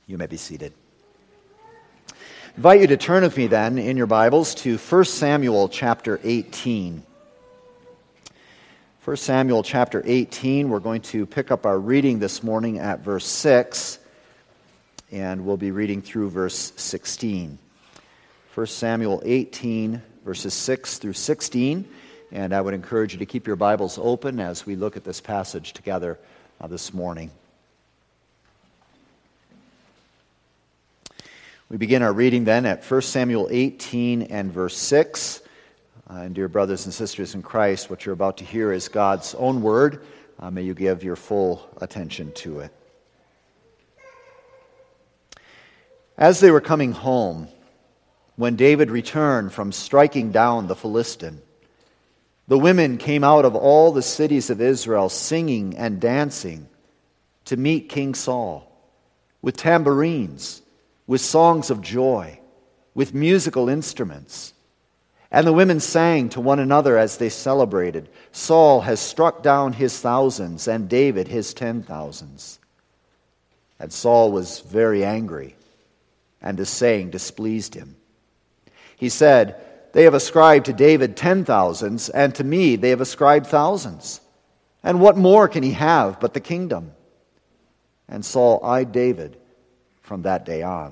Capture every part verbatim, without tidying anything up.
You may be seated. I invite you to turn with me then in your Bibles to First Samuel chapter eighteen. First Samuel chapter eighteen, we're going to pick up our reading this morning at verse six, and we'll be reading through verse sixteen. First Samuel eighteen, verses six through sixteen, and I would encourage you to keep your Bibles open as we look at this passage together uh, this morning. We begin our reading then at First Samuel eighteen and verse six. Uh, and dear brothers and sisters in Christ, what you're about to hear is God's own word. Uh, may you give your full attention to it. As they were coming home, when David returned from striking down the Philistine, the women came out of all the cities of Israel singing and dancing to meet King Saul with tambourines, with songs of joy, with musical instruments. And the women sang to one another as they celebrated, "Saul has struck down his thousands, and David his ten thousands." And Saul was very angry, and this saying displeased him. He said, "They have ascribed to David ten thousands, and to me they have ascribed thousands. And what more can he have but the kingdom?" And Saul eyed David from that day on.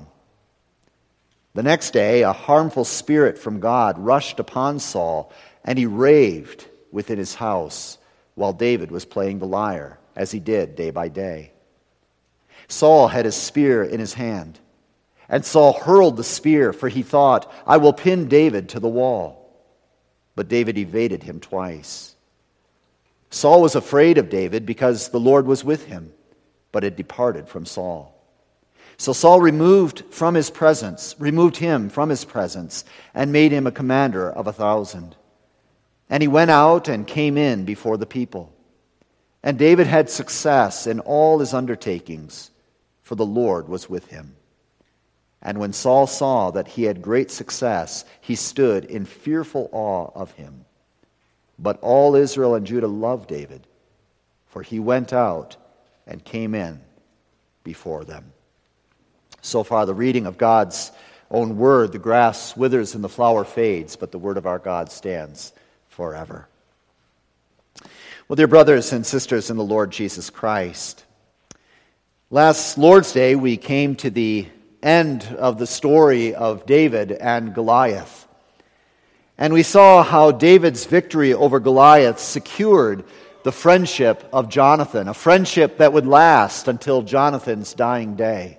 The next day, a harmful spirit from God rushed upon Saul, and he raved within his house while David was playing the lyre, as he did day by day. Saul had his spear in his hand, and Saul hurled the spear, for he thought, "I will pin David to the wall." But David evaded him twice. Saul was afraid of David because the Lord was with him, but had departed from Saul. So Saul removed from his presence, removed him from his presence, and made him a commander of a thousand. And he went out and came in before the people. And David had success in all his undertakings, for the Lord was with him. And when Saul saw that he had great success, he stood in fearful awe of him. But all Israel and Judah loved David, for he went out and came in before them. So far, the reading of God's own word. The grass withers and the flower fades, but the word of our God stands forever. Well, dear brothers and sisters in the Lord Jesus Christ, last Lord's Day we came to the end of the story of David and Goliath. And we saw how David's victory over Goliath secured the friendship of Jonathan, a friendship that would last until Jonathan's dying day.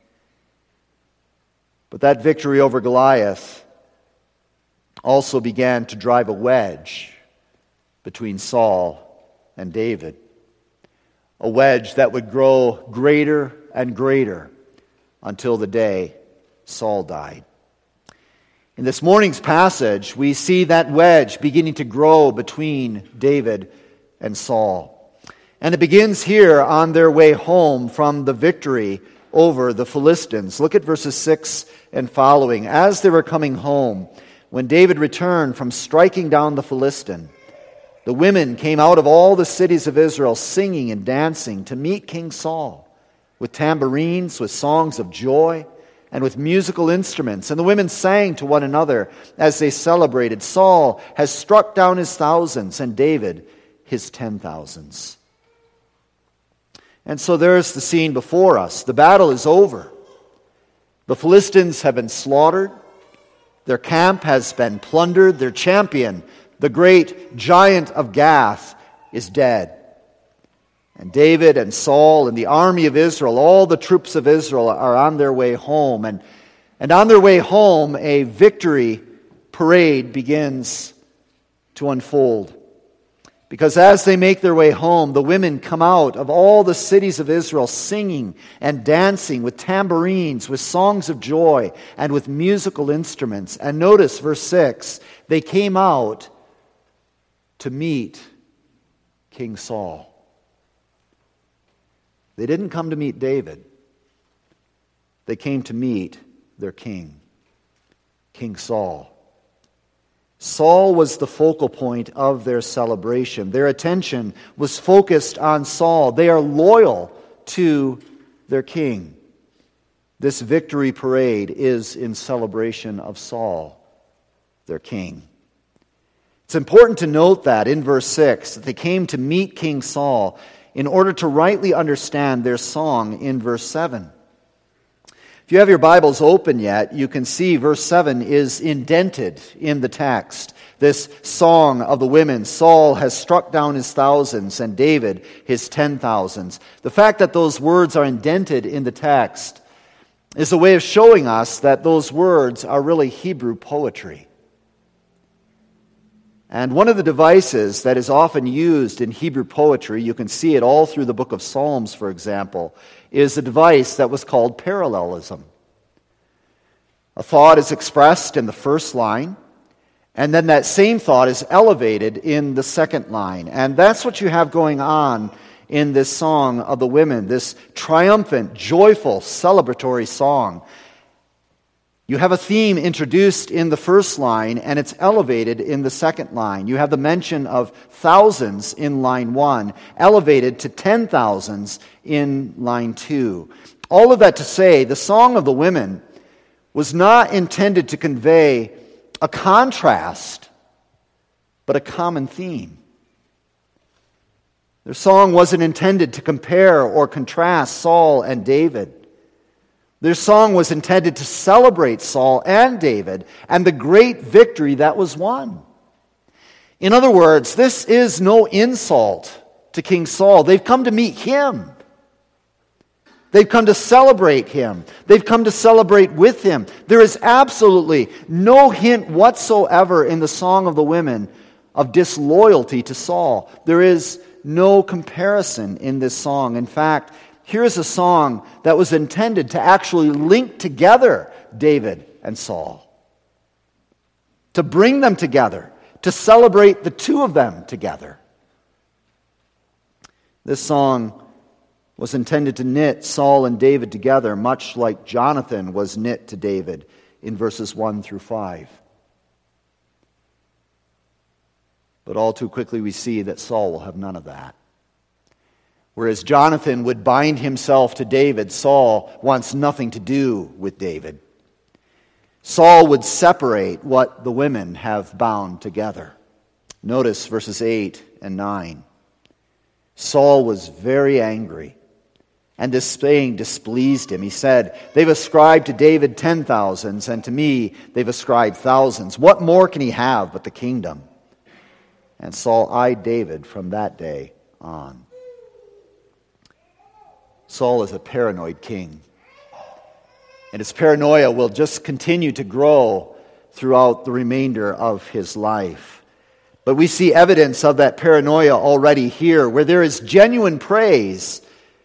But that victory over Goliath also began to drive a wedge between Saul and David. A wedge that would grow greater and greater until the day Saul died. In this morning's passage, we see that wedge beginning to grow between David and Saul. And it begins here on their way home from the victory over the Philistines. Look at verses six and following. As they were coming home, when David returned from striking down the Philistine, the women came out of all the cities of Israel singing and dancing to meet King Saul, with tambourines, with songs of joy, and with musical instruments. And the women sang to one another as they celebrated, "Saul has struck down his thousands, and David his ten thousands." And so there's the scene before us. The battle is over. The Philistines have been slaughtered. Their camp has been plundered. Their champion, the great giant of Gath, is dead. And David and Saul and the army of Israel, all the troops of Israel, are on their way home. And, and on their way home, a victory parade begins to unfold. Because as they make their way home, the women come out of all the cities of Israel singing and dancing with tambourines, with songs of joy, and with musical instruments. And notice verse six, they came out to meet King Saul. They didn't come to meet David. They came to meet their king, King Saul. Saul was the focal point of their celebration. Their attention was focused on Saul. They are loyal to their king. This victory parade is in celebration of Saul, their king. It's important to note that in verse six, that they came to meet King Saul in order to rightly understand their song in verse seven. If you have your Bibles open yet, you can see verse seven is indented in the text. This song of the women, Saul has struck down his thousands and David his ten thousands. The fact that those words are indented in the text is a way of showing us that those words are really Hebrew poetry. And one of the devices that is often used in Hebrew poetry, you can see it all through the book of Psalms, for example, is a device that was called parallelism. A thought is expressed in the first line, and then that same thought is elevated in the second line. And that's what you have going on in this song of the women, this triumphant, joyful, celebratory song. You have a theme introduced in the first line, and it's elevated in the second line. You have the mention of thousands in line one, elevated to ten thousands in line two. All of that to say, the Song of the Women was not intended to convey a contrast, but a common theme. Their song wasn't intended to compare or contrast Saul and David. Their song was intended to celebrate Saul and David and the great victory that was won. In other words, this is no insult to King Saul. They've come to meet him. They've come to celebrate him. They've come to celebrate with him. There is absolutely no hint whatsoever in the Song of the Women of disloyalty to Saul. There is no comparison in this song. In fact, here's a song that was intended to actually link together David and Saul, to bring them together, to celebrate the two of them together. This song was intended to knit Saul and David together, much like Jonathan was knit to David in verses one through five. But all too quickly we see that Saul will have none of that. Whereas Jonathan would bind himself to David, Saul wants nothing to do with David. Saul would separate what the women have bound together. Notice verses eight and nine. Saul was very angry, and this saying displeased him. He said, "They've ascribed to David ten thousands, and to me they've ascribed thousands. What more can he have but the kingdom?" And Saul eyed David from that day on. Saul is a paranoid king. And his paranoia will just continue to grow throughout the remainder of his life. But we see evidence of that paranoia already here, where there is genuine praise.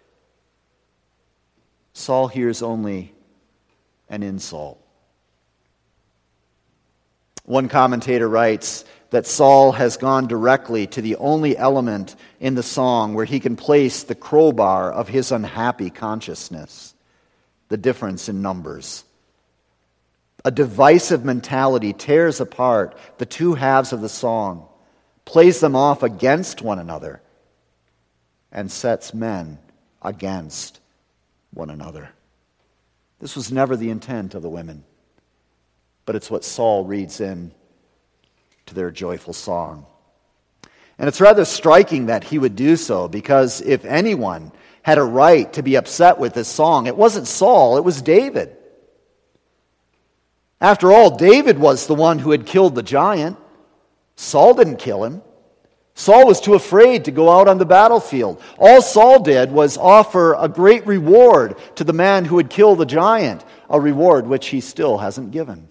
Saul hears only an insult. One commentator writes that Saul has gone directly to the only element in the song where he can place the crowbar of his unhappy consciousness, the difference in numbers. A divisive mentality tears apart the two halves of the song, plays them off against one another, and sets men against one another. This was never the intent of the women, but it's what Saul reads in to their joyful song. And it's rather striking that he would do so, because if anyone had a right to be upset with this song, it wasn't Saul, it was David. After all, David was the one who had killed the giant. Saul didn't kill him. Saul was too afraid to go out on the battlefield. All Saul did was offer a great reward to the man who had killed the giant, a reward which he still hasn't given.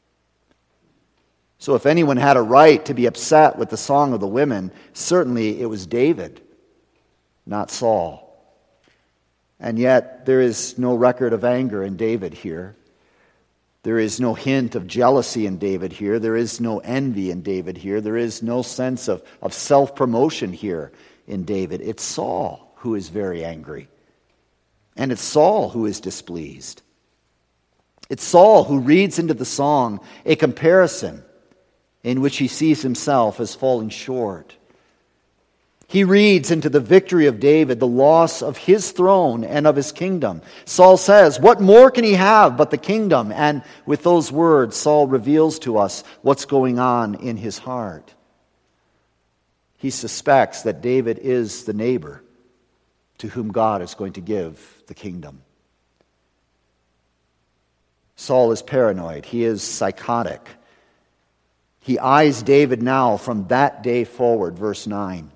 So if anyone had a right to be upset with the Song of the Women, certainly it was David, not Saul. And yet there is no record of anger in David here. There is no hint of jealousy in David here. There is no envy in David here. There is no sense of, of self-promotion here in David. It's Saul who is very angry. And it's Saul who is displeased. It's Saul who reads into the song a comparison in which he sees himself as falling short. He reads into the victory of David the loss of his throne and of his kingdom. Saul says, what more can he have but the kingdom? And with those words, Saul reveals to us what's going on in his heart. He suspects that David is the neighbor to whom God is going to give the kingdom. Saul is paranoid. He is psychotic. He eyes David now from that day forward, verse nine.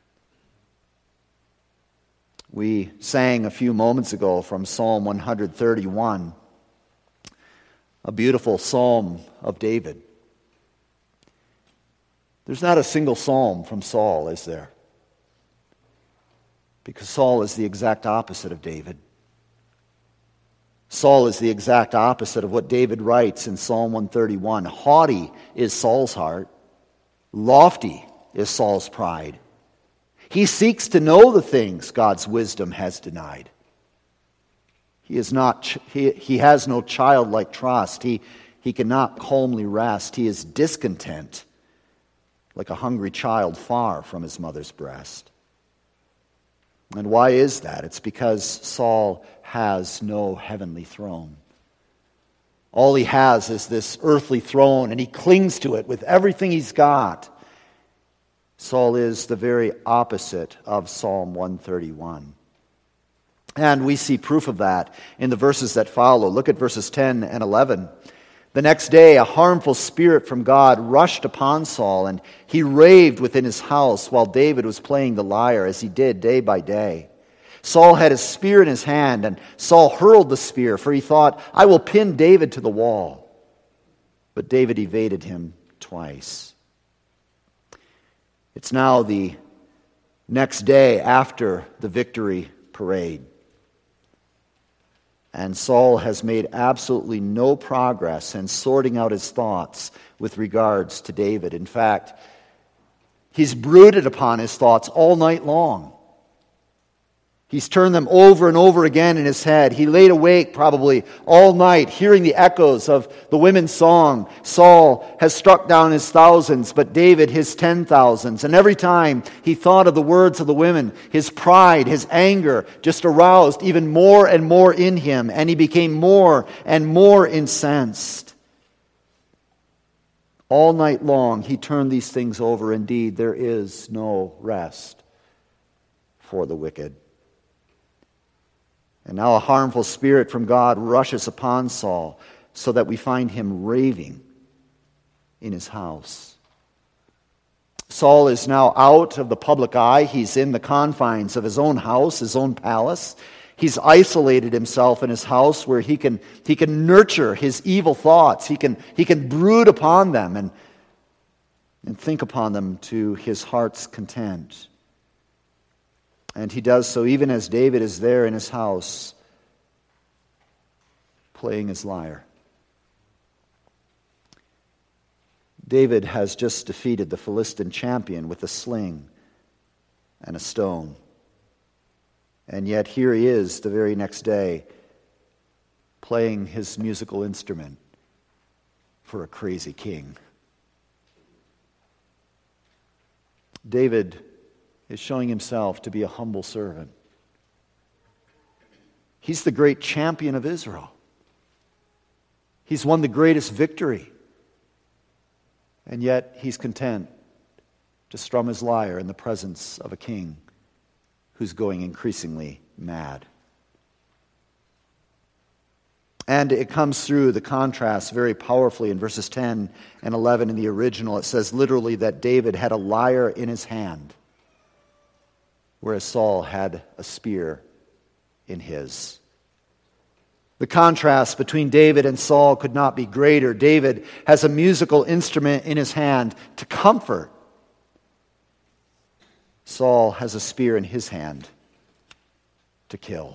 We sang a few moments ago from Psalm one thirty-one, a beautiful psalm of David. There's not a single psalm from Saul, is there? Because Saul is the exact opposite of David. Saul is the exact opposite of what David writes in Psalm one thirty-one. Haughty is Saul's heart. Lofty is Saul's pride. He seeks to know the things God's wisdom has denied. He is not. He, he has no childlike trust. He, he cannot calmly rest. He is discontent, like a hungry child far from his mother's breast. And why is that? It's because Saul has no heavenly throne. All he has is this earthly throne, and he clings to it with everything he's got. Saul is the very opposite of Psalm one thirty-one. And we see proof of that in the verses that follow. Look at verses ten and eleven. The next day, a harmful spirit from God rushed upon Saul, and he raved within his house while David was playing the lyre, as he did day by day. Saul had a spear in his hand, and Saul hurled the spear, for he thought, I will pin David to the wall. But David evaded him twice. It's now the next day after the victory parade. And Saul has made absolutely no progress in sorting out his thoughts with regards to David. In fact, he's brooded upon his thoughts all night long. He's turned them over and over again in his head. He laid awake probably all night, hearing the echoes of the women's song. Saul has struck down his thousands, but David his ten thousands. And every time he thought of the words of the women, his pride, his anger just aroused even more and more in him, and he became more and more incensed. All night long he turned these things over. Indeed, there is no rest for the wicked. And now a harmful spirit from God rushes upon Saul, so that we find him raving in his house. Saul is now out of the public eye. He's in the confines of his own house, his own palace. He's isolated himself in his house where he can, he can nurture his evil thoughts. He can, he can brood upon them and, and think upon them to his heart's content. And he does so even as David is there in his house playing his lyre. David has just defeated the Philistine champion with a sling and a stone. And yet here he is the very next day playing his musical instrument for a crazy king. David is showing himself to be a humble servant. He's the great champion of Israel. He's won the greatest victory. And yet he's content to strum his lyre in the presence of a king who's going increasingly mad. And it comes through the contrast very powerfully in verses ten and eleven in the original. It says literally that David had a lyre in his hand, whereas Saul had a spear in his. The contrast between David and Saul could not be greater. David has a musical instrument in his hand to comfort. Saul has a spear in his hand to kill.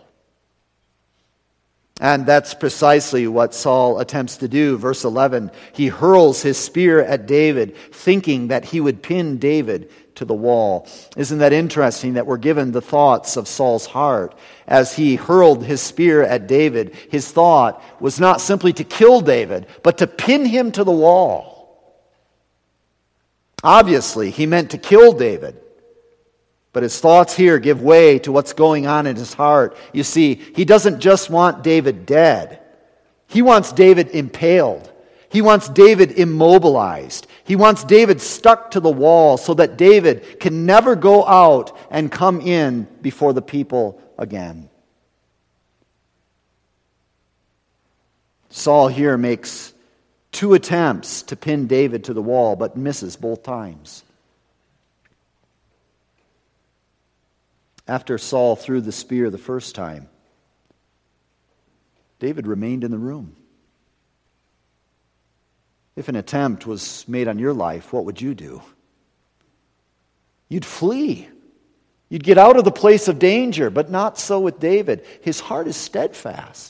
And that's precisely what Saul attempts to do. Verse eleven, he hurls his spear at David, thinking that he would pin David to the wall. Isn't that interesting that we're given the thoughts of Saul's heart? As he hurled his spear at David, his thought was not simply to kill David, but to pin him to the wall. Obviously, he meant to kill David, But his thoughts here give way to what's going on in his heart. You see, he doesn't just want David dead. He wants David impaled. He wants David immobilized. He wants David stuck to the wall so that David can never go out and come in before the people again. Saul here makes two attempts to pin David to the wall, but misses both times. After Saul threw the spear the first time, David remained in the room. If an attempt was made on your life, what would you do? You'd flee. You'd get out of the place of danger, but not so with David. His heart is steadfast.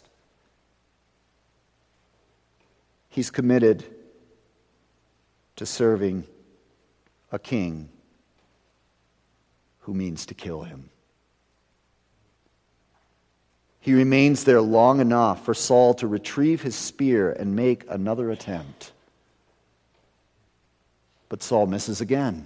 He's committed to serving a king who means to kill him. He remains there long enough for Saul to retrieve his spear and make another attempt. But Saul misses again.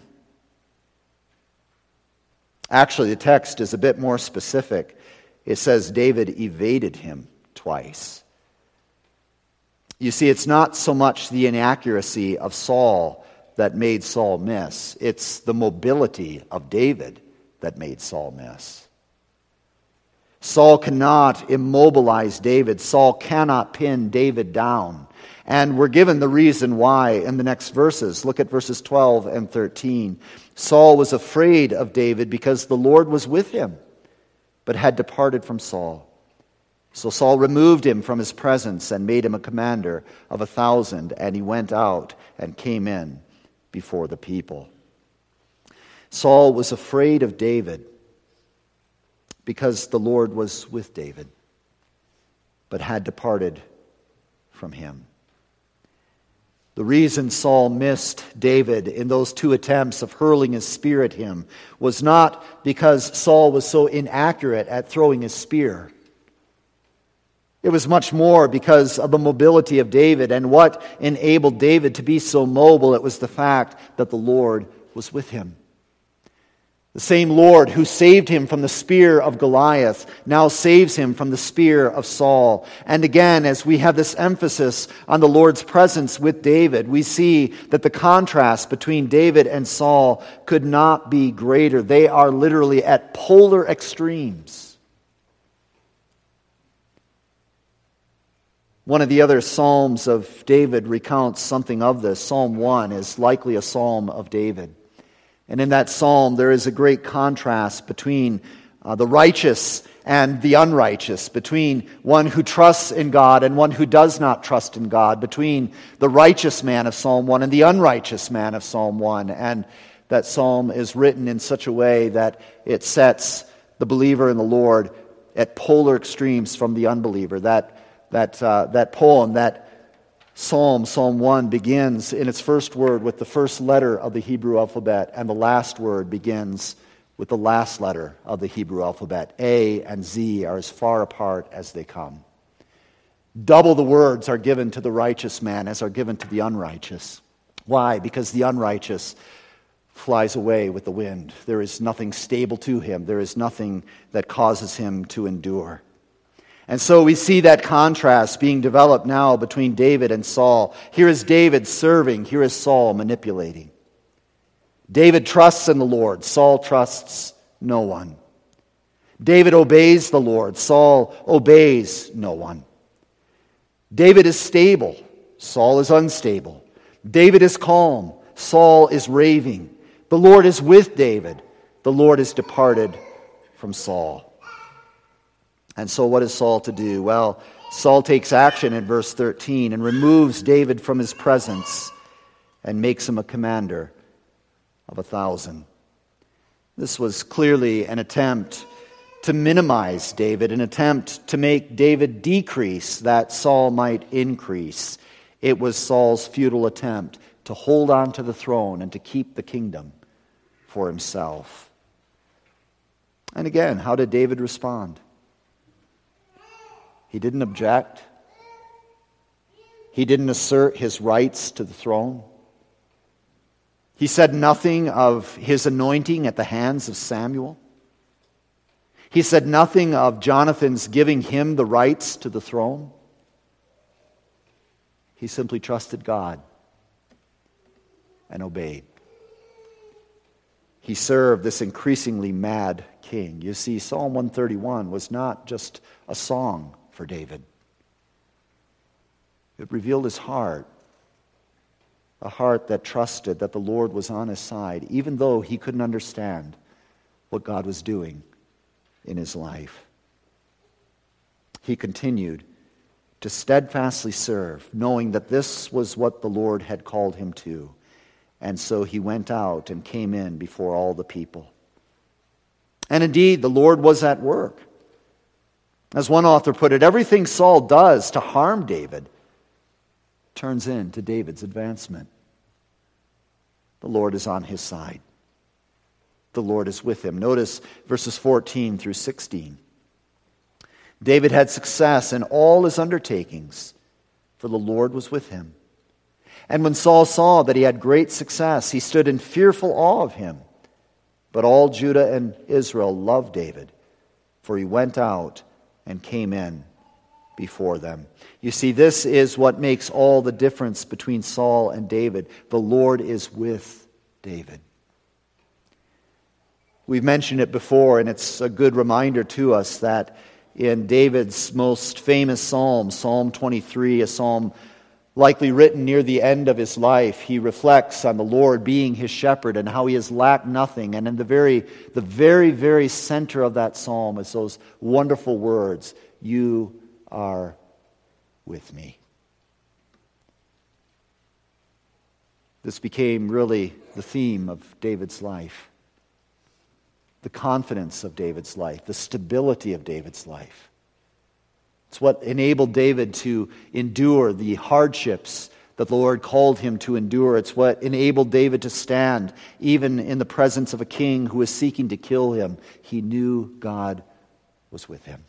Actually, the text is a bit more specific. It says David evaded him twice. You see, it's not so much the inaccuracy of Saul that made Saul miss. It's the mobility of David that made Saul miss. Saul cannot immobilize David. Saul cannot pin David down. And we're given the reason why in the next verses. Look at verses twelve and thirteen. Saul was afraid of David because the Lord was with him, but had departed from Saul. So Saul removed him from his presence and made him a commander of a thousand, and he went out and came in before the people. Saul was afraid of David because the Lord was with David, but had departed from him. The reason Saul missed David in those two attempts of hurling his spear at him was not because Saul was so inaccurate at throwing his spear. It was much more because of the mobility of David, and what enabled David to be so mobile, it was the fact that the Lord was with him. The same Lord who saved him from the spear of Goliath now saves him from the spear of Saul. And again, as we have this emphasis on the Lord's presence with David, we see that the contrast between David and Saul could not be greater. They are literally at polar extremes. One of the other Psalms of David recounts something of this. Psalm one is likely a psalm of David. And in that psalm, there is a great contrast between uh, the righteous and the unrighteous, between one who trusts in God and one who does not trust in God, between the righteous man of Psalm one and the unrighteous man of Psalm one. And that psalm is written in such a way that it sets the believer in the Lord at polar extremes from the unbeliever. That That uh, that poem, that psalm, Psalm one, begins in its first word with the first letter of the Hebrew alphabet, and the last word begins with the last letter of the Hebrew alphabet. A and Z are as far apart as they come. Double the words are given to the righteous man as are given to the unrighteous. Why? Because the unrighteous flies away with the wind. There is nothing stable to him. There is nothing that causes him to endure. And so we see that contrast being developed now between David and Saul. Here is David serving. Here is Saul manipulating. David trusts in the Lord. Saul trusts no one. David obeys the Lord. Saul obeys no one. David is stable. Saul is unstable. David is calm. Saul is raving. The Lord is with David. The Lord is departed from Saul. And so what is Saul to do? Well, Saul takes action in verse thirteen and removes David from his presence and makes him a commander of a thousand. This was clearly an attempt to minimize David, an attempt to make David decrease that Saul might increase. It was Saul's futile attempt to hold on to the throne and to keep the kingdom for himself. And again, how did David respond? He didn't object. He didn't assert his rights to the throne. He said nothing of his anointing at the hands of Samuel. He said nothing of Jonathan's giving him the rights to the throne. He simply trusted God and obeyed. He served this increasingly mad king. You see, Psalm one thirty-one was not just a song for David. It revealed his heart, a heart that trusted that the Lord was on his side, even though he couldn't understand what God was doing in his life. He continued to steadfastly serve, knowing that this was what the Lord had called him to. And so he went out and came in before all the people. And indeed, the Lord was at work. As one author put it, everything Saul does to harm David turns into David's advancement. The Lord is on his side. The Lord is with him. Notice verses fourteen through sixteen. David had success in all his undertakings, for the Lord was with him. And when Saul saw that he had great success, he stood in fearful awe of him. But all Judah and Israel loved David, for he went out and came in before them. You see, this is what makes all the difference between Saul and David. The Lord is with David. We've mentioned it before, and it's a good reminder to us that in David's most famous psalm, Psalm twenty-three, a psalm likely written near the end of his life, he reflects on the Lord being his shepherd and how he has lacked nothing. And in the very, the very, very center of that psalm is those wonderful words, "You are with me." This became really the theme of David's life. The confidence of David's life, the stability of David's life. It's what enabled David to endure the hardships that the Lord called him to endure. It's what enabled David to stand even in the presence of a king who was seeking to kill him. He knew God was with him.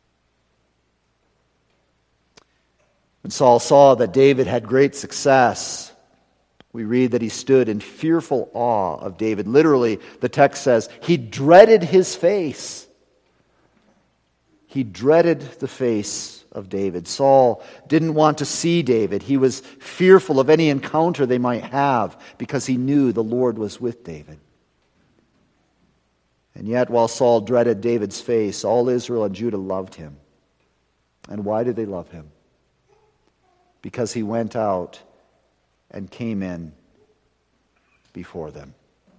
When Saul saw that David had great success, we read that he stood in fearful awe of David. Literally, the text says, he dreaded his face. He dreaded the face of David. Saul didn't want to see David. He was fearful of any encounter they might have because he knew the Lord was with David. And yet, while Saul dreaded David's face, all Israel and Judah loved him. And why did they love him? Because he went out and came in before them.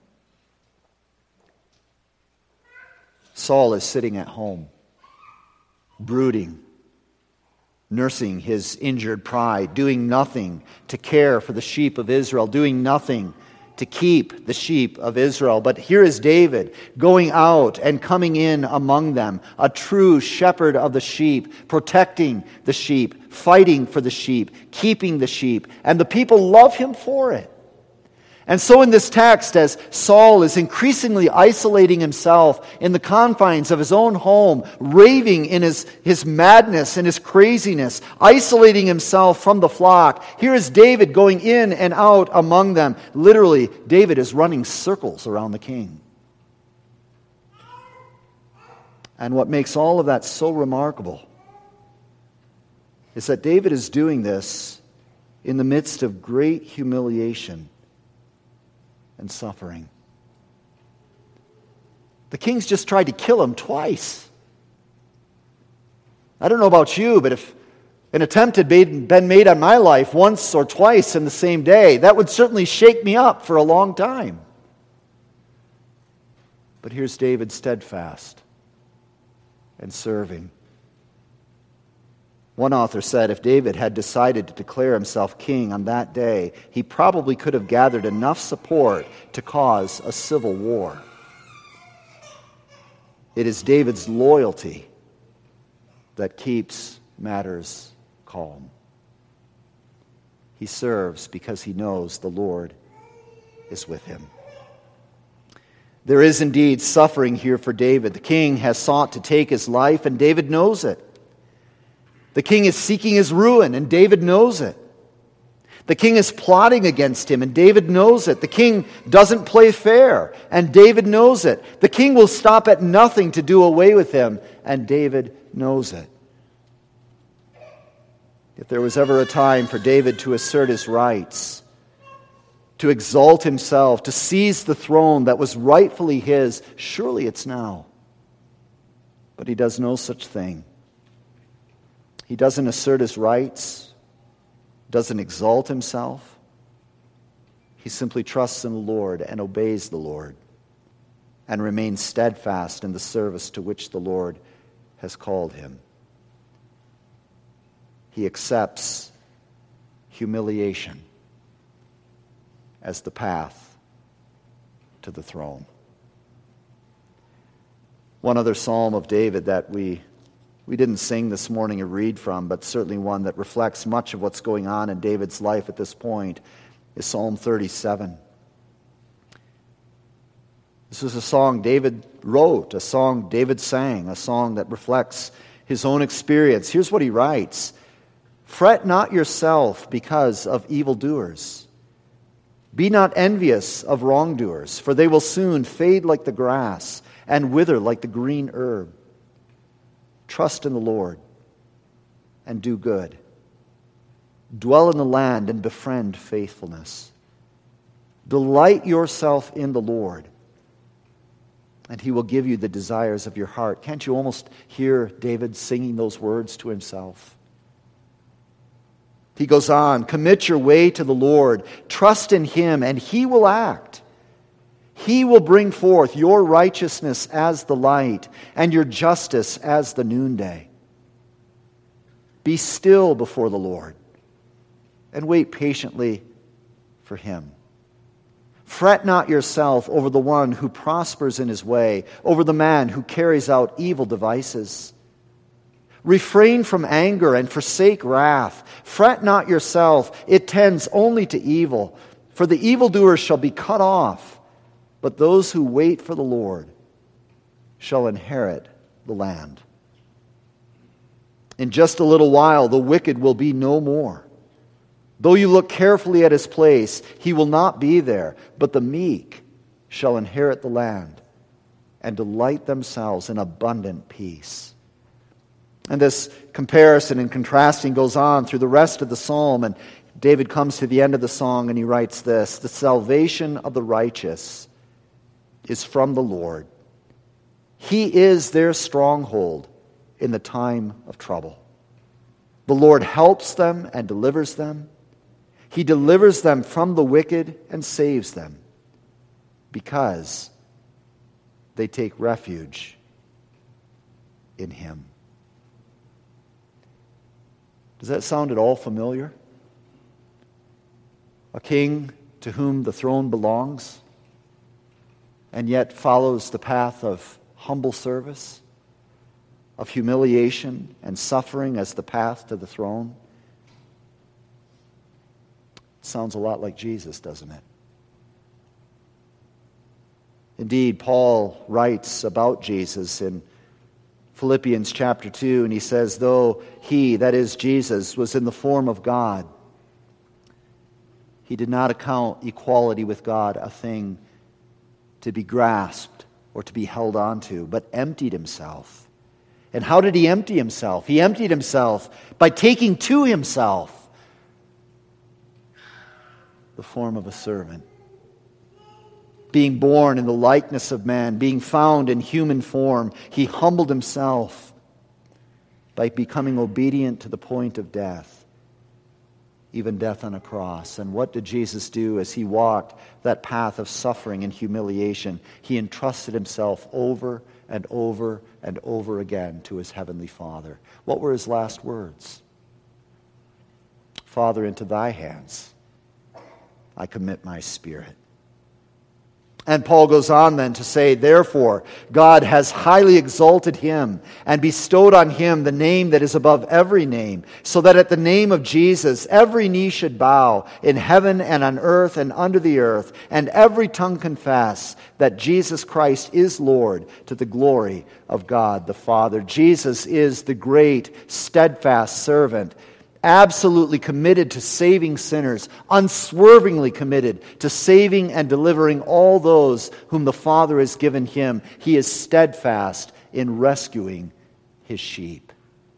Saul is sitting at home, brooding, nursing his injured pride, doing nothing to care for the sheep of Israel, doing nothing to keep the sheep of Israel. But here is David going out and coming in among them, a true shepherd of the sheep, protecting the sheep, fighting for the sheep, keeping the sheep, and the people love him for it. And so in this text, as Saul is increasingly isolating himself in the confines of his own home, raving in his, his madness and his craziness, isolating himself from the flock, here is David going in and out among them. Literally, David is running circles around the king. And what makes all of that so remarkable is that David is doing this in the midst of great humiliation and suffering. The king's just tried to kill him twice. I don't know about you, but if an attempt had been made on my life once or twice in the same day, that would certainly shake me up for a long time. But here's David steadfast and serving. One author said if David had decided to declare himself king on that day, he probably could have gathered enough support to cause a civil war. It is David's loyalty that keeps matters calm. He serves because he knows the Lord is with him. There is indeed suffering here for David. The king has sought to take his life, and David knows it. The king is seeking his ruin, and David knows it. The king is plotting against him, and David knows it. The king doesn't play fair, and David knows it. The king will stop at nothing to do away with him, and David knows it. If there was ever a time for David to assert his rights, to exalt himself, to seize the throne that was rightfully his, surely it's now. But he does no such thing. He doesn't assert his rights, doesn't exalt himself. He simply trusts in the Lord and obeys the Lord and remains steadfast in the service to which the Lord has called him. He accepts humiliation as the path to the throne. One other psalm of David that we we didn't sing this morning or read from, but certainly one that reflects much of what's going on in David's life at this point, is Psalm thirty-seven. This is a song David wrote, a song David sang, a song that reflects his own experience. Here's what he writes: "Fret not yourself because of evildoers. Be not envious of wrongdoers, for they will soon fade like the grass and wither like the green herb. Trust in the Lord and do good. Dwell in the land and befriend faithfulness. Delight yourself in the Lord, and He will give you the desires of your heart." Can't you almost hear David singing those words to himself? He goes on, "Commit your way to the Lord. Trust in Him, and He will act. He will bring forth your righteousness as the light, and your justice as the noonday. Be still before the Lord, and wait patiently for Him. Fret not yourself over the one who prospers in his way, over the man who carries out evil devices. Refrain from anger and forsake wrath. Fret not yourself, it tends only to evil. For the evildoers shall be cut off, but those who wait for the Lord shall inherit the land. In just a little while the wicked will be no more. Though you look carefully at his place, he will not be there, but the meek shall inherit the land and delight themselves in abundant peace." And this comparison and contrasting goes on through the rest of the psalm, and David comes to the end of the song and he writes this: "The salvation of the righteous is from the Lord. He is their stronghold in the time of trouble. The Lord helps them and delivers them. He delivers them from the wicked and saves them, because they take refuge in Him." Does that sound at all familiar? A king to whom the throne belongs, and yet follows the path of humble service, of humiliation and suffering as the path to the throne. Sounds a lot like Jesus, doesn't it? Indeed, Paul writes about Jesus in Philippians chapter two, and he says, "Though He," that is Jesus, "was in the form of God, He did not account equality with God a thing to be grasped or to be held onto, but emptied Himself." And how did He empty Himself? He emptied Himself by taking to Himself the form of a servant. Being born in the likeness of man, being found in human form, He humbled Himself by becoming obedient to the point of death, even death on a cross. And what did Jesus do as He walked that path of suffering and humiliation? He entrusted Himself over and over and over again to His heavenly Father. What were His last words? "Father, into Thy hands I commit my spirit." And Paul goes on then to say, "Therefore, God has highly exalted Him and bestowed on Him the name that is above every name, so that at the name of Jesus every knee should bow in heaven and on earth and under the earth, and every tongue confess that Jesus Christ is Lord, to the glory of God the Father." Jesus is the great, steadfast servant, absolutely committed to saving sinners, unswervingly committed to saving and delivering all those whom the Father has given him. He is steadfast in rescuing his sheep.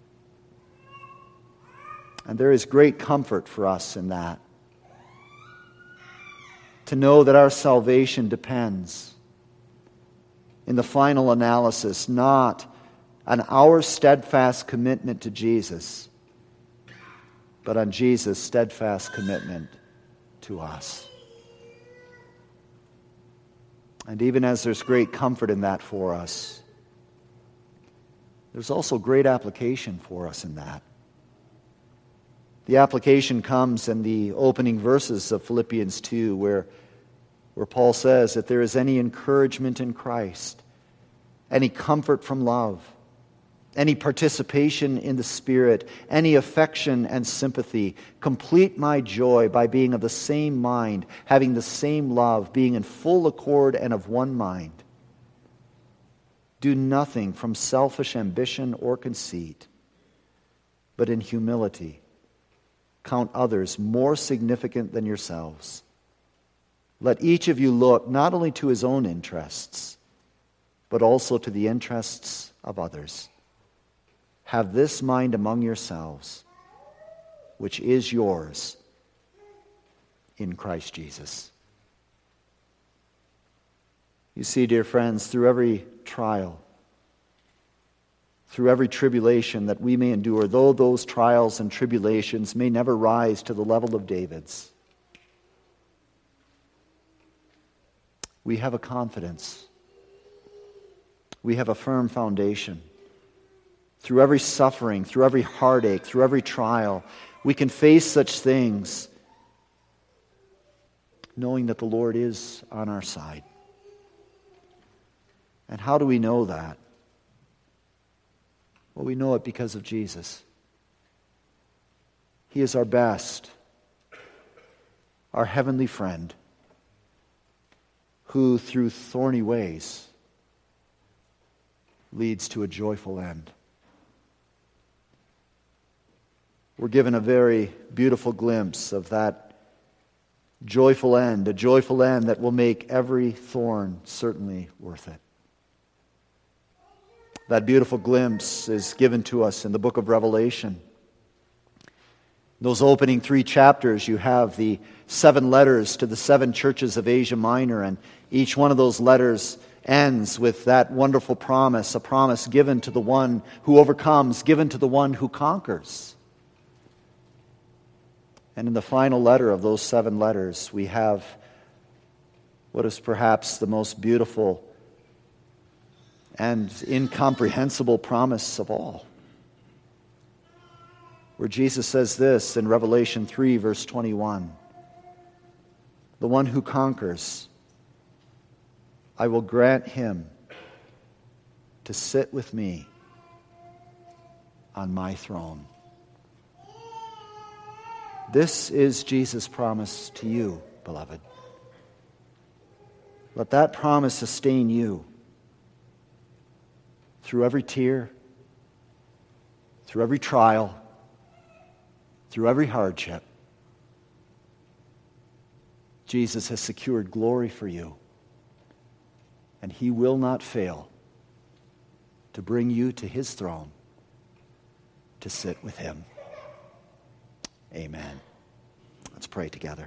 And there is great comfort for us in that. To know that our salvation depends, in the final analysis, not on our steadfast commitment to Jesus, but on Jesus' steadfast commitment to us. And even as there's great comfort in that for us, there's also great application for us in that. The application comes in the opening verses of Philippians two, where, where Paul says that there is any encouragement in Christ, any comfort from love, any participation in the Spirit, any affection and sympathy. Complete my joy by being of the same mind, having the same love, being in full accord and of one mind. Do nothing from selfish ambition or conceit, but in humility count others more significant than yourselves. Let each of you look not only to his own interests, but also to the interests of others. Have this mind among yourselves, which is yours in Christ Jesus. You see, dear friends, through every trial, through every tribulation that we may endure, though those trials and tribulations may never rise to the level of David's, we have a confidence. We have a firm foundation. Through every suffering, through every heartache, through every trial, we can face such things knowing that the Lord is on our side. And how do we know that? Well, we know it because of Jesus. He is our best, our heavenly friend, who through thorny ways leads to a joyful end. We're given a very beautiful glimpse of that joyful end, a joyful end that will make every thorn certainly worth it. That beautiful glimpse is given to us in the book of Revelation. Those opening three chapters, you have the seven letters to the seven churches of Asia Minor, and each one of those letters ends with that wonderful promise, a promise given to the one who overcomes, given to the one who conquers. And in the final letter of those seven letters, we have what is perhaps the most beautiful and incomprehensible promise of all, where Jesus says this in Revelation three, verse twenty-one, the one who conquers, I will grant him to sit with me on my throne. This is Jesus' promise to you, beloved. Let that promise sustain you through every tear, through every trial, through every hardship. Jesus has secured glory for you, and he will not fail to bring you to his throne to sit with him. Amen. Let's pray together.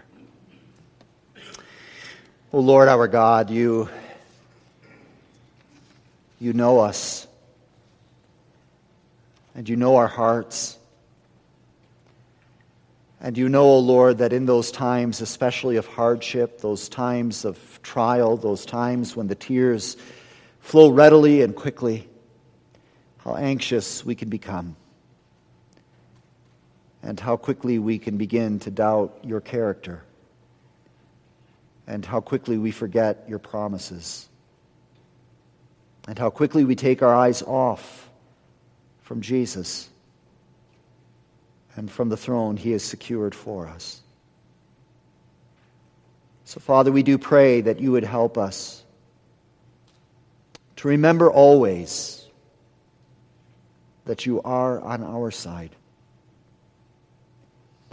O Lord our God, you, you know us, and you know our hearts. And you know, O Lord, that in those times, especially of hardship, those times of trial, those times when the tears flow readily and quickly, how anxious we can become, and how quickly we can begin to doubt your character, and how quickly we forget your promises, and how quickly we take our eyes off from Jesus and from the throne he has secured for us. So, Father, we do pray that you would help us to remember always that you are on our side,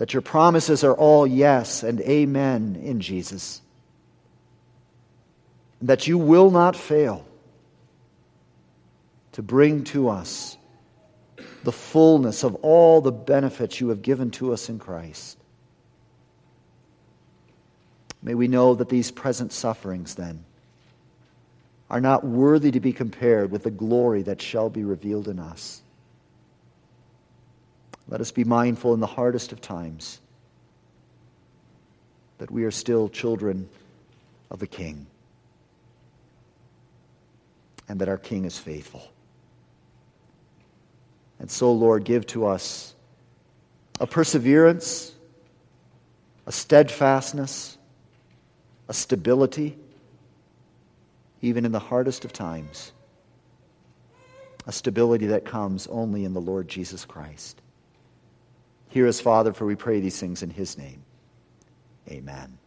that your promises are all yes and amen in Jesus, and that you will not fail to bring to us the fullness of all the benefits you have given to us in Christ. May we know that these present sufferings, then, are not worthy to be compared with the glory that shall be revealed in us. Let us be mindful in the hardest of times that we are still children of the King, and that our King is faithful. And so, Lord, give to us a perseverance, a steadfastness, a stability, even in the hardest of times, a stability that comes only in the Lord Jesus Christ. Hear us, Father, for we pray these things in his name. Amen.